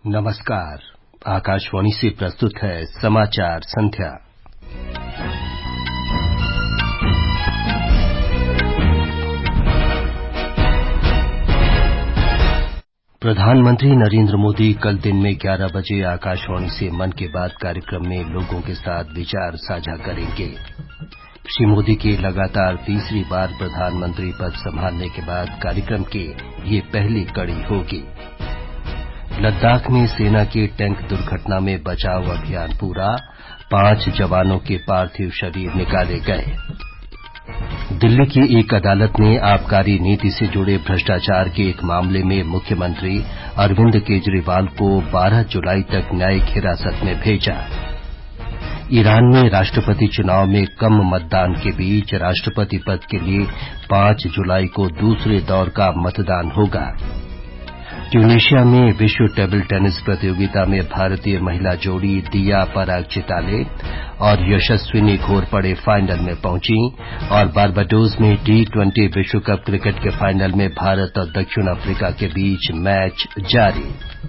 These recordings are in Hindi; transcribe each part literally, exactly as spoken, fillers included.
नमस्कार। आकाशवाणी से प्रस्तुत है समाचार संध्या। प्रधानमंत्री नरेंद्र मोदी कल दिन में ग्यारह बजे आकाशवाणी से मन की बात कार्यक्रम में लोगों के साथ विचार साझा करेंगे। श्री मोदी की लगातार तीसरी बार प्रधानमंत्री पद संभालने के बाद कार्यक्रम की ये पहली कड़ी होगी। लद्दाख में सेना की टैंक दुर्घटना में बचाव अभियान पूरा, पांच जवानों के पार्थिव शरीर निकाले गए। दिल्ली की एक अदालत ने आबकारी नीति से जुड़े भ्रष्टाचार के एक मामले में मुख्यमंत्री अरविंद केजरीवाल को बारह जुलाई तक न्यायिक हिरासत में भेजा। ईरान में राष्ट्रपति चुनाव में कम मतदान के बीच राष्ट्रपति पद के लिए पांच जुलाई को दूसरे दौर का मतदान होगा। ट्यूनीशिया में विश्व टेबल टेनिस प्रतियोगिता में भारतीय महिला जोड़ी दिया पराग चिताले और यशस्विनी घोरपड़े फाइनल में पहुंची और बारबाडोस में टी ट्वेंटी विश्व कप क्रिकेट के फाइनल में भारत और दक्षिण अफ्रीका के बीच मैच जारी।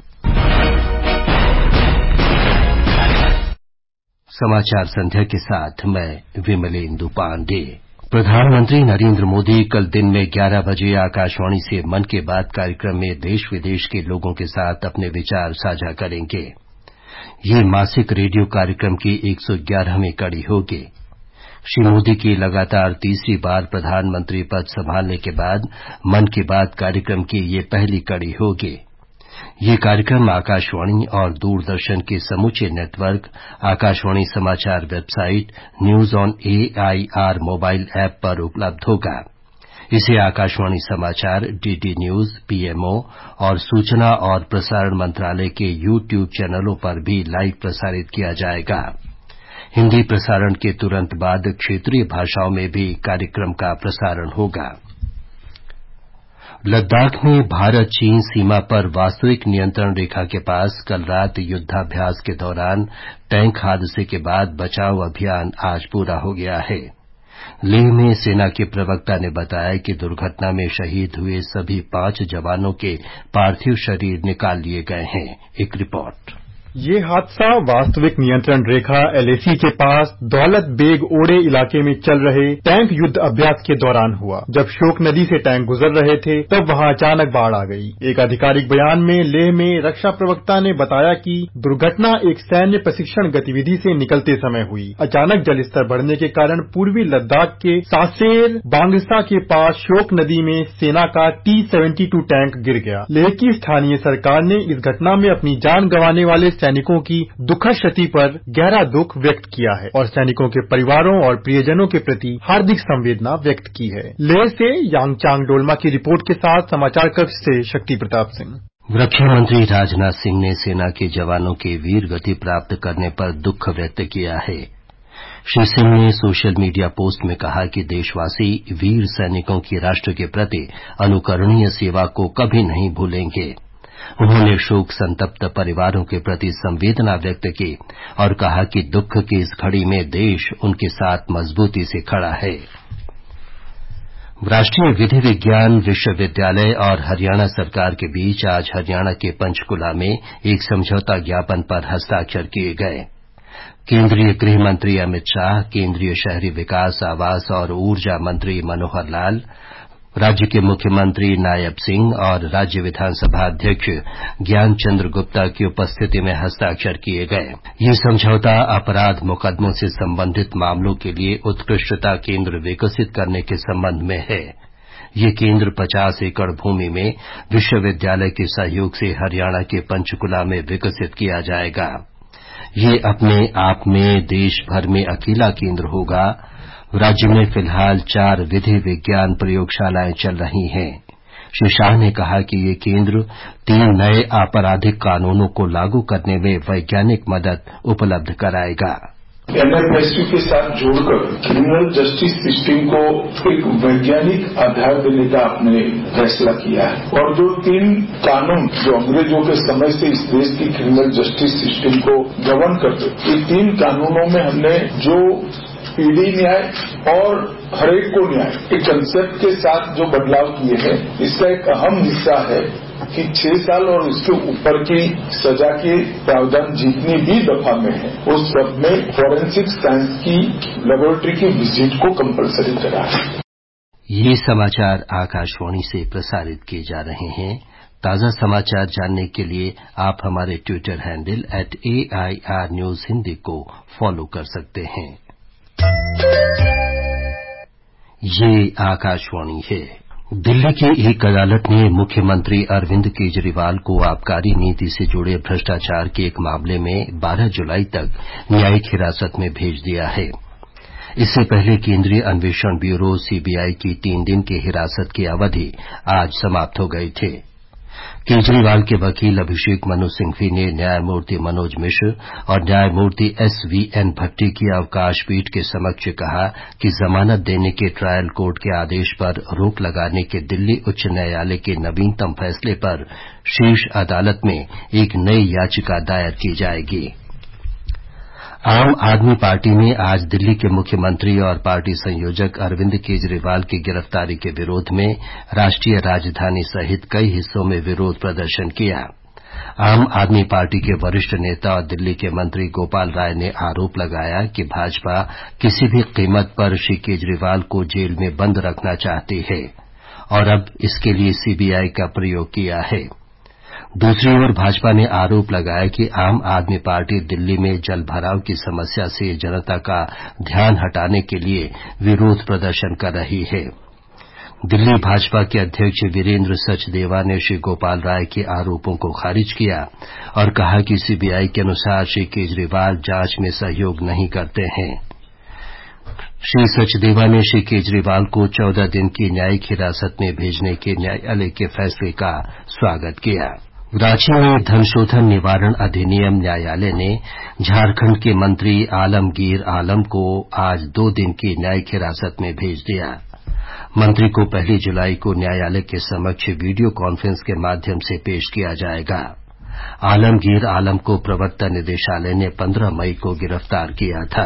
समाचार संध्या के साथ मैं विमलेंदु पांडे। प्रधानमंत्री नरेंद्र मोदी कल दिन में ग्यारह बजे आकाशवाणी से मन की बात कार्यक्रम में देश विदेश के लोगों के साथ अपने विचार साझा करेंगे। ये मासिक रेडियो कार्यक्रम की एक सौ ग्यारहवीं कड़ी होगी। श्री मोदी की लगातार तीसरी बार प्रधानमंत्री पद संभालने के बाद मन की बात कार्यक्रम की ये पहली कड़ी होगी। ये कार्यक्रम आकाशवाणी और दूरदर्शन के समूचे नेटवर्क, आकाशवाणी समाचार website, news on AIR mobile app पर उपलब्ध होगा। इसे आकाशवाणी समाचार, डीडी न्यूज, पीएमओ और सूचना और प्रसारण मंत्रालय के यू ट्यूब चैनलों पर भी लाइव प्रसारित किया जाएगा। हिन्दी प्रसारण के तुरंत बाद क्षेत्रीय भाषाओं में भी कार्यक्रम का प्रसारण होगा। लद्दाख में भारत चीन सीमा पर वास्तविक नियंत्रण रेखा के पास कल रात युद्धाभ्यास के दौरान टैंक हादसे के बाद बचाव अभियान आज पूरा हो गया है। लेह में सेना के प्रवक्ता ने बताया कि दुर्घटना में शहीद हुए सभी पांच जवानों के पार्थिव शरीर निकाल लिए गए हैं। एक रिपोर्ट। ये हादसा वास्तविक नियंत्रण रेखा एलएसी के पास दौलत बेग ओड़े इलाके में चल रहे टैंक युद्ध अभ्यास के दौरान हुआ। जब शोक नदी से टैंक गुजर रहे थे तब वहां अचानक बाढ़ आ गई। एक आधिकारिक बयान में लेह में रक्षा प्रवक्ता ने बताया कि दुर्घटना एक सैन्य प्रशिक्षण गतिविधि से निकलते समय हुई। अचानक जल स्तर बढ़ने के कारण पूर्वी लद्दाख के सासेर बांग्रिसा के पास शोक नदी में सेना का टी सेवेंटी टू टैंक गिर गया। लेह की स्थानीय सरकार ने इस घटना में अपनी जान गंवाने वाले सैनिकों की दुखद क्षति पर गहरा दुख व्यक्त किया है और सैनिकों के परिवारों और प्रियजनों के प्रति हार्दिक संवेदना व्यक्त की है। लेह से यांगचांग डोलमा की रिपोर्ट के साथ समाचार कक्ष से शक्ति प्रताप सिंह। रक्षा मंत्री राजनाथ सिंह ने सेना के जवानों के वीर गति प्राप्त करने पर दुख व्यक्त किया है। श्री सिंह ने सोशल मीडिया पोस्ट में कहा कि देशवासी वीर सैनिकों की राष्ट्र के प्रति अनुकरणीय सेवा को कभी नहीं भूलेंगे। उन्होंने शोक संतप्त परिवारों के प्रति संवेदना व्यक्त की और कहा कि दुख की इस घड़ी में देश उनके साथ मजबूती से खड़ा है। राष्ट्रीय विधि विज्ञान विश्वविद्यालय और हरियाणा सरकार के बीच आज हरियाणा के पंचकुला में एक समझौता ज्ञापन पर हस्ताक्षर किए गए। केंद्रीय गृह मंत्री अमित शाह, केंद्रीय शहरी विकास, आवास और ऊर्जा मंत्री मनोहर लाल, राज्य के मुख्यमंत्री नायब सिंह और राज्य विधानसभा अध्यक्ष ज्ञान चंद्र गुप्ता की उपस्थिति में हस्ताक्षर किए गए। ये समझौता अपराध मुकदमों से संबंधित मामलों के लिए उत्कृष्टता केंद्र विकसित करने के संबंध में है। ये केंद्र पचास एकड़ भूमि में विश्वविद्यालय के सहयोग से हरियाणा के पंचकुला में विकसित किया जाएगा। ये अपने आप में देश भर में अकेला केंद्र होगा। राज्य में फिलहाल चार विधि विज्ञान प्रयोगशालाएं चल रही हैं। श्री शाह ने कहा कि ये केंद्र तीन नए आपराधिक कानूनों को लागू करने में वैज्ञानिक मदद उपलब्ध कराएगा। एनएफएसयू के साथ जोड़कर क्रिमिनल जस्टिस सिस्टम को एक वैज्ञानिक आधार देने का आपने फैसला किया है और जो तीन कानून जो अंग्रेजों के समय से इस देश की क्रिमिनल जस्टिस सिस्टम को गवर्न करते, ये तीन कानूनों में हमने जो पीढ़ी न्याय और हरेक को न्याय के कंसेप्ट के साथ जो बदलाव किए हैं, इसका एक अहम हिस्सा है कि छह साल और उसके ऊपर की सजा के प्रावधान जितनी भी दफा में है उस सब में फॉरेंसिक साइंस की लेबोरेटरी की विजिट को कंपलसरी करा है। ये समाचार आकाशवाणी से प्रसारित किए जा रहे हैं। ताजा समाचार जानने के लिए आप हमारे Twitter handle at A I R news Hindi को फॉलो कर सकते हैं। ये आकाशवाणी है। दिल्ली की एक अदालत ने मुख्यमंत्री अरविंद केजरीवाल को आबकारी नीति से जुड़े भ्रष्टाचार के एक मामले में बारह जुलाई तक न्यायिक हिरासत में भेज दिया है। इससे पहले केंद्रीय अन्वेषण ब्यूरो सीबीआई की तीन दिन की हिरासत की अवधि आज समाप्त हो गई थी। केजरीवाल के वकील अभिषेक मनु सिंघवी ने न्यायमूर्ति मनोज मिश्र और न्यायमूर्ति एस वी एन भट्टी की अवकाश पीठ के समक्ष कहा कि जमानत देने के ट्रायल कोर्ट के आदेश पर रोक लगाने के दिल्ली उच्च न्यायालय के नवीनतम फैसले पर शीर्ष अदालत में एक नई याचिका दायर की जाएगी। आम आदमी पार्टी ने आज दिल्ली के मुख्यमंत्री और पार्टी संयोजक अरविंद केजरीवाल की गिरफ्तारी के विरोध में राष्ट्रीय राजधानी सहित कई हिस्सों में विरोध प्रदर्शन किया। आम आदमी पार्टी के वरिष्ठ नेता और दिल्ली के मंत्री गोपाल राय ने आरोप लगाया कि भाजपा किसी भी कीमत पर श्री केजरीवाल को जेल में बंद रखना चाहती है और अब इसके लिए सीबीआई का प्रयोग किया है। दूसरी ओर भाजपा ने आरोप लगाया कि आम आदमी पार्टी दिल्ली में जलभराव की समस्या से जनता का ध्यान हटाने के लिए विरोध प्रदर्शन कर रही है। दिल्ली भाजपा के अध्यक्ष वीरेंद्र सचदेवा ने श्री गोपाल राय के आरोपों को खारिज किया और कहा कि सीबीआई के अनुसार श्री केजरीवाल जांच में सहयोग नहीं करते हैं। श्री सचदेवा ने श्री केजरीवाल को चौदह दिन की न्यायिक हिरासत में भेजने के न्यायालय के फैसले का स्वागत किया। रांची में धनशोधन निवारण अधिनियम न्यायालय ने झारखंड के मंत्री आलमगीर आलम को आज दो दिन की न्यायिक हिरासत में भेज दिया। मंत्री को पहली जुलाई को न्यायालय के समक्ष वीडियो कॉन्फ्रेंस के माध्यम से पेश किया जाएगा। आलमगीर आलम को प्रवर्तन निदेशालय ने पंद्रह मई को गिरफ्तार किया था।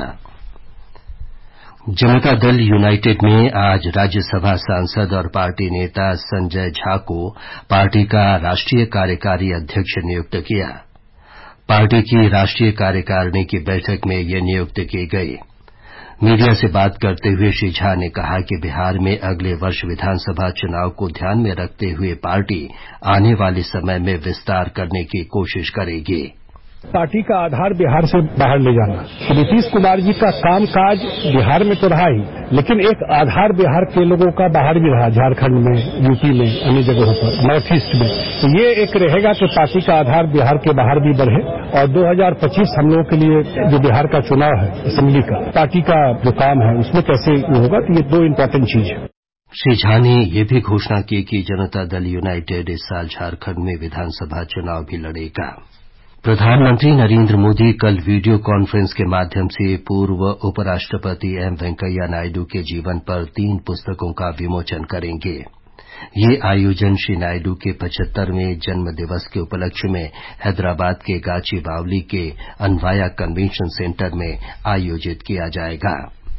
जनता दल यूनाइटेड में आज राज्यसभा सांसद और पार्टी नेता संजय झा को पार्टी का राष्ट्रीय कार्यकारी अध्यक्ष नियुक्त किया। पार्टी की राष्ट्रीय कार्यकारिणी की बैठक में ये नियुक्ति की गई। मीडिया से बात करते हुए श्री झा ने कहा कि बिहार में अगले वर्ष विधानसभा चुनाव को ध्यान में रखते हुए पार्टी आने वाले समय में विस्तार करने की कोशिश करेगी। पार्टी का आधार बिहार से बाहर ले जाना, नीतीश कुमार जी का काम काज बिहार में तो रहा ही, लेकिन एक आधार बिहार के लोगों का बाहर भी रहा, झारखंड में, यूपी में, अन्य जगहों पर, नॉर्थ ईस्ट में। तो ये एक रहेगा कि पार्टी का आधार बिहार के बाहर भी बढ़े और दो हजार पच्चीस हम लोगों के लिए जो बिहार का चुनाव है असेंबली का, पार्टी का जो काम है उसमें कैसे होगा, तो ये दो इम्पोर्टेंट चीज है। श्री झा ने ये भी घोषणा की कि जनता दल यूनाइटेड इस साल झारखंड में विधानसभा चुनाव भी लड़ेगा। प्रधानमंत्री नरेंद्र मोदी कल वीडियो कॉन्फ्रेंस के माध्यम से पूर्व उपराष्ट्रपति एम वेंकैया नायडू के जीवन पर तीन पुस्तकों का विमोचन करेंगे। ये आयोजन श्री नायडू के पचहत्तरवें जन्म दिवस के उपलक्ष्य में हैदराबाद के गाचीबावली के अनवाया कन्वेंशन सेंटर में आयोजित किया जाएगा।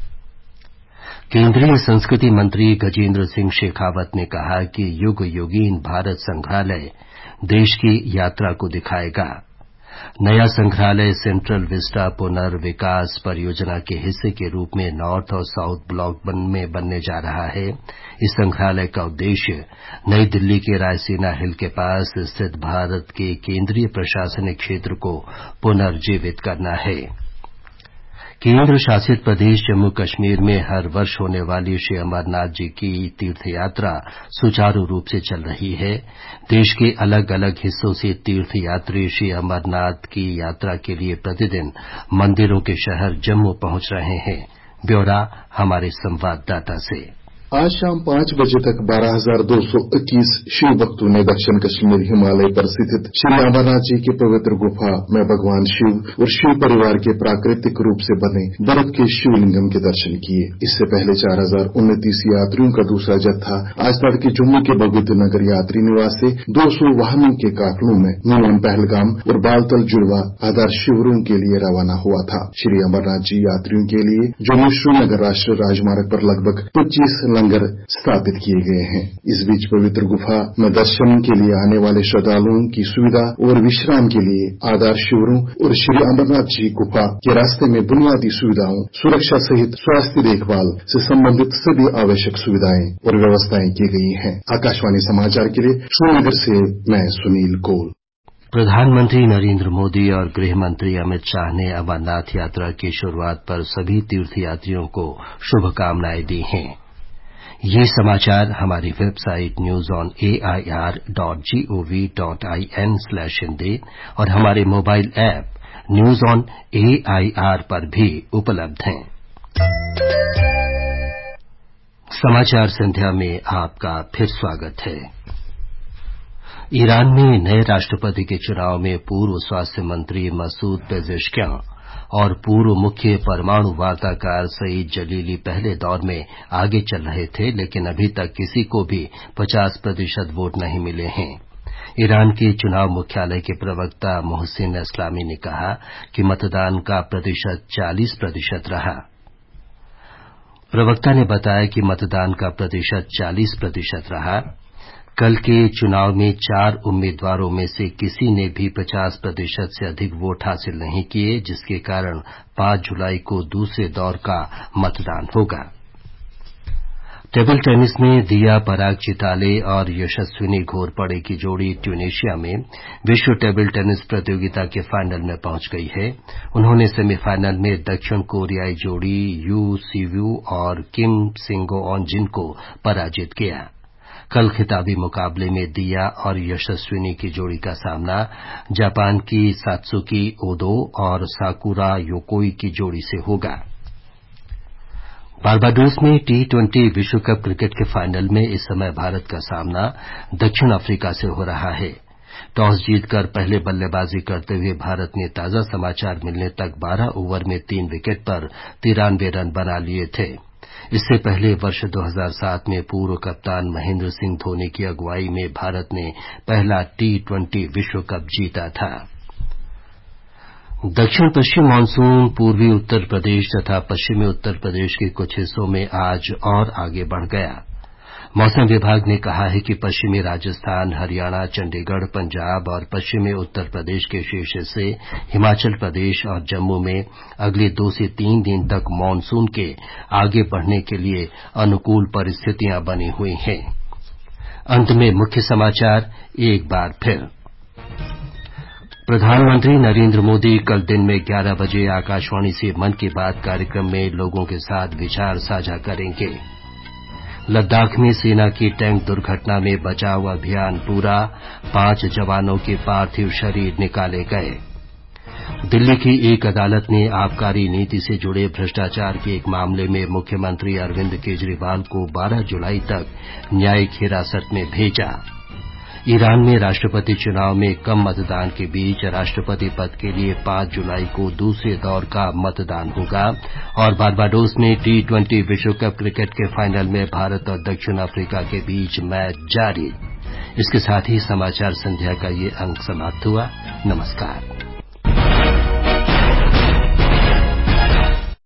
केंद्रीय संस्कृति मंत्री गजेंद्र सिंह शेखावत ने कहा कि युग योगीन भारत संग्रहालय देश की यात्रा को दिखाएगा। नया संग्रहालय सेंट्रल विस्टा पुनर्विकास परियोजना के हिस्से के रूप में नॉर्थ और साउथ ब्लॉक में बनने जा रहा है। इस संग्रहालय का उद्देश्य नई दिल्ली के रायसीना हिल के पास स्थित भारत के केंद्रीय प्रशासनिक क्षेत्र को पुनर्जीवित करना है। केंद्र शासित प्रदेश जम्मू कश्मीर में हर वर्ष होने वाली श्री अमरनाथ जी की तीर्थयात्रा सुचारू रूप से चल रही है। देश के अलग अलग हिस्सों से तीर्थयात्री श्री अमरनाथ की यात्रा के लिए प्रतिदिन मंदिरों के शहर जम्मू पहुंच रहे हैं। ब्यौरा हमारे संवाददाता से। आज शाम पांच बजे तक बारह हजार दो सौ इक्कीस शिव भक्तों ने दक्षिण कश्मीर हिमालय पर स्थित श्री अमरनाथ जी की पवित्र गुफा में भगवान शिव और शिव परिवार के प्राकृतिक रूप से बने बर्फ के शिवलिंगम के दर्शन किए। इससे पहले चार हजार उनतीस यात्रियों का दूसरा जत्था आज तड़के जम्मू के बगुत नगर यात्री निवास से दो सौ वाहनों के काफिलों में नीलम पहलगाम और बालतल जुड़वा आधार शिविरों के लिए रवाना हुआ था। श्री अमरनाथ जी यात्रियों के लिए जम्मू श्रीनगर राष्ट्रीय राजमार्ग पर लगभग पच्चीस लंगर स्थापित किए गए हैं। इस बीच पवित्र गुफा में दर्शन के लिए आने वाले श्रद्धालुओं की सुविधा और विश्राम के लिए आधार शिविरों और श्री अमरनाथ जी गुफा के रास्ते में बुनियादी सुविधाओं, सुरक्षा सहित स्वास्थ्य देखभाल से संबंधित सभी आवश्यक सुविधाएं और व्यवस्थाएं की गई हैं। आकाशवाणी समाचार के लिए श्रीनगर से मैं सुनील कौल। प्रधानमंत्री नरेंद्र मोदी और गृह मंत्री अमित शाह ने अमरनाथ यात्रा की शुरुआत पर सभी तीर्थयात्रियों को शुभकामनाएं दी हैं। ये समाचार हमारी website news on A I R dot G O V dot I N slash Hindi और हमारे mobile app news on A I R पर भी उपलब्ध हैं। समाचार संध्या में आपका फिर स्वागत है। ईरान में नए राष्ट्रपति के चुनाव में पूर्व स्वास्थ्य मंत्री मसूद पेजेश्कियां और पूर्व मुख्य परमाणु वार्ताकार सईद जलीली पहले दौर में आगे चल रहे थे, लेकिन अभी तक किसी को भी पचास प्रतिशत वोट नहीं मिले हैं। ईरान के चुनाव मुख्यालय के प्रवक्ता मोहसिन इस्लामी ने कहा कि मतदान का प्रतिशत चालीस प्रतिशत रहा। प्रवक्ता ने बताया कि मतदान का प्रतिशत चालीस प्रतिशत रहा। कल के चुनाव में चार उम्मीदवारों में से किसी ने भी पचास प्रतिशत से अधिक वोट हासिल नहीं किए, जिसके कारण पांच जुलाई को दूसरे दौर का मतदान होगा। टेबल टेनिस में दिया पराग चिताले और यशस्विनी घोरपड़े की जोड़ी ट्यूनीशिया में विश्व टेबल टेनिस प्रतियोगिता के फाइनल में पहुंच गई है। उन्होंने सेमीफाइनल में दक्षिण कोरियाई जोड़ी यू सीव्यू और किम सिंगो ऑनजिन को पराजित किया। कल खिताबी मुकाबले में दिया और यशस्विनी की जोड़ी का सामना जापान की सात्सुकी ओदो और साकुरा योकोई की जोड़ी से होगा। बारबाडोस में टी ट्वेंटी विश्व कप क्रिकेट के फाइनल में इस समय भारत का सामना दक्षिण अफ्रीका से हो रहा है। टॉस जीतकर पहले बल्लेबाजी करते हुए भारत ने ताजा समाचार मिलने तक बारह ओवर में तीन विकेट पर तिरानवे रन बना लिए थे। इससे पहले वर्ष दो हज़ार सात में पूर्व कप्तान महेंद्र सिंह धोनी की अगुवाई में भारत ने पहला टी ट्वेंटी विश्व कप जीता था। दक्षिण पश्चिम मानसून पूर्वी उत्तर प्रदेश तथा पश्चिमी उत्तर प्रदेश के कुछ हिस्सों में आज और आगे बढ़ गया। मौसम विभाग ने कहा है कि पश्चिमी राजस्थान, हरियाणा, चंडीगढ़, पंजाब और पश्चिमी उत्तर प्रदेश के शेष हिस्से, हिमाचल प्रदेश और जम्मू में अगले दो से तीन दिन तक मानसून के आगे बढ़ने के लिए अनुकूल परिस्थितियां बनी हुई हैं। अंत में मुख्य समाचार एक बार फिर। प्रधानमंत्री नरेंद्र मोदी कल दिन में ग्यारह बजे आकाशवाणी से मन की बात कार्यक्रम में लोगों के साथ विचार साझा करेंगे। लद्दाख में सेना की टैंक दुर्घटना में बचाव अभियान पूरा, पांच जवानों के पार्थिव शरीर निकाले गए। दिल्ली की एक अदालत ने आबकारी नीति से जुड़े भ्रष्टाचार के एक मामले में मुख्यमंत्री अरविंद केजरीवाल को बारह जुलाई तक न्यायिक हिरासत में भेजा। ईरान में राष्ट्रपति चुनाव में कम मतदान के बीच राष्ट्रपति पद के लिए पांच जुलाई को दूसरे दौर का मतदान होगा। और बारबाडोस में टी ट्वेंटी विश्व कप क्रिकेट के फाइनल में भारत और दक्षिण अफ्रीका के बीच मैच जारी। इसके साथ ही समाचार संध्या का ये अंक समाप्त हुआ। नमस्कार।